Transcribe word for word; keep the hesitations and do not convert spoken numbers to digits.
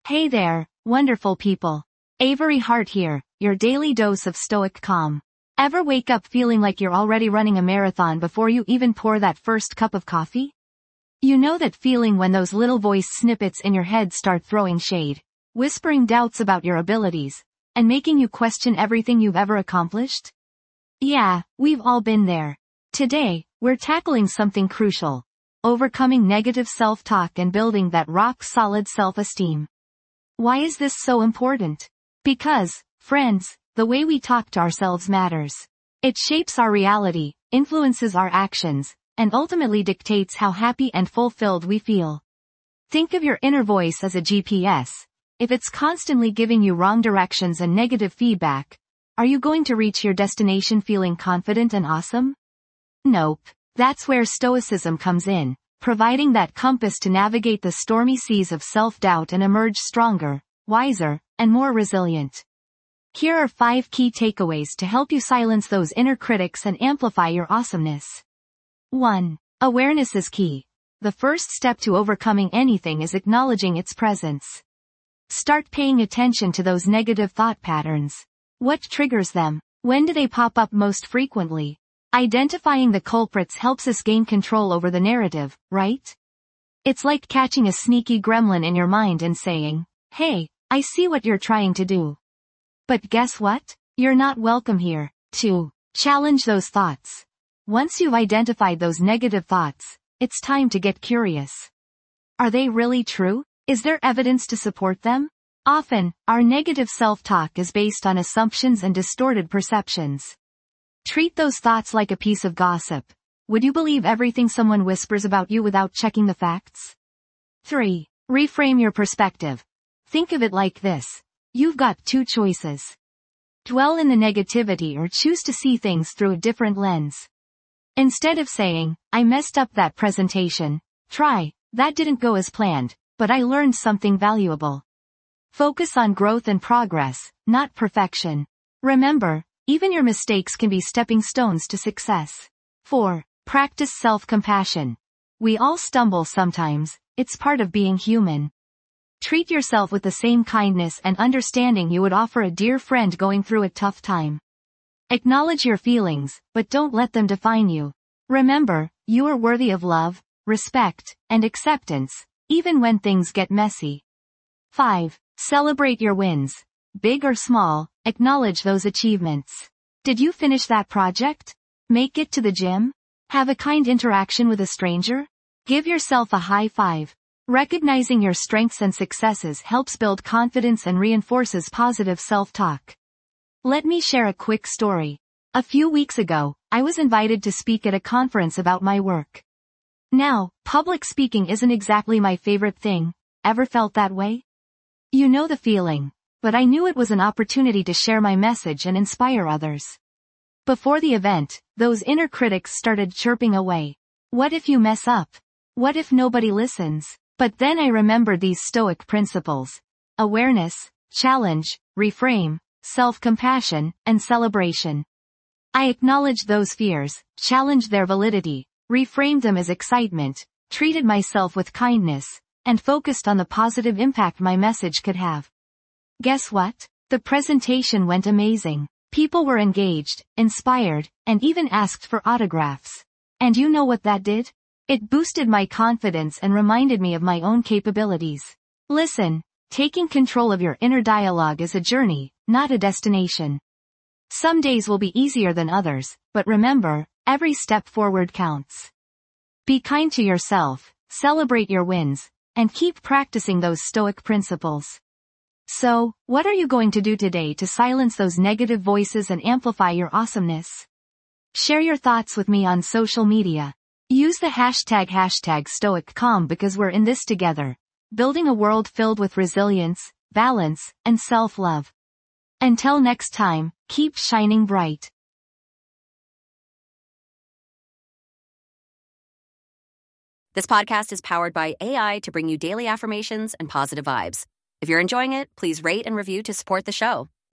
Hey there, wonderful people. Avery Hart here, your daily dose of stoic calm. Ever wake up feeling like you're already running a marathon before you even pour that first cup of coffee? You know that feeling when those little voice snippets in your head start throwing shade, whispering doubts about your abilities, and making you question everything you've ever accomplished? Yeah, we've all been there. Today, we're tackling something crucial: overcoming negative self-talk and building that rock-solid self-esteem. Why is this so important? Because, friends, the way we talk to ourselves matters. It shapes our reality, influences our actions, and ultimately dictates how happy and fulfilled we feel. Think of your inner voice as a G P S. If it's constantly giving you wrong directions and negative feedback, are you going to reach your destination feeling confident and awesome? Nope. That's where Stoicism comes in, providing that compass to navigate the stormy seas of self-doubt and emerge stronger, wiser, and more resilient. Here are five key takeaways to help you silence those inner critics and amplify your awesomeness. one. Awareness is key. The first step to overcoming anything is acknowledging its presence. Start paying attention to those negative thought patterns. What triggers them? When do they pop up most frequently? Identifying the culprits helps us gain control over the narrative, right? It's like catching a sneaky gremlin in your mind and saying, "Hey, I see what you're trying to do. But guess what? You're not welcome here." two. Challenge those thoughts. Once you've identified those negative thoughts, it's time to get curious. Are they really true? Is there evidence to support them? Often, our negative self-talk is based on assumptions and distorted perceptions. Treat those thoughts like a piece of gossip. Would you believe everything someone whispers about you without checking the facts? three. Reframe your perspective. Think of it like this. You've got two choices. Dwell in the negativity or choose to see things through a different lens. Instead of saying, "I messed up that presentation," try, "That didn't go as planned, but I learned something valuable." Focus on growth and progress, not perfection. Remember, even your mistakes can be stepping stones to success. four. Practice self-compassion. We all stumble sometimes, it's part of being human. Treat yourself with the same kindness and understanding you would offer a dear friend going through a tough time. Acknowledge your feelings, but don't let them define you. Remember, you are worthy of love, respect, and acceptance, even when things get messy. five. Celebrate your wins. Big or small, acknowledge those achievements. Did you finish that project? Make it to the gym? Have a kind interaction with a stranger? Give yourself a high five. Recognizing your strengths and successes helps build confidence and reinforces positive self-talk. Let me share a quick story. A few weeks ago, I was invited to speak at a conference about my work. Now, public speaking isn't exactly my favorite thing. Ever felt that way? You know the feeling. But I knew it was an opportunity to share my message and inspire others. Before the event, those inner critics started chirping away. What if you mess up? What if nobody listens? But then I remembered these Stoic principles: awareness, challenge, reframe, self-compassion, and celebration. I acknowledged those fears, challenged their validity, reframed them as excitement, treated myself with kindness, and focused on the positive impact my message could have. Guess what? The presentation went amazing. People were engaged, inspired, and even asked for autographs. And you know what that did? It boosted my confidence and reminded me of my own capabilities. Listen, taking control of your inner dialogue is a journey, not a destination. Some days will be easier than others, but remember, every step forward counts. Be kind to yourself, celebrate your wins, and keep practicing those Stoic principles. So, what are you going to do today to silence those negative voices and amplify your awesomeness? Share your thoughts with me on social media. Use the hashtag hashtag Stoic Calm because we're in this together, building a world filled with resilience, balance, and self-love. Until next time, keep shining bright. This podcast is powered by A I to bring you daily affirmations and positive vibes. If you're enjoying it, please rate and review to support the show.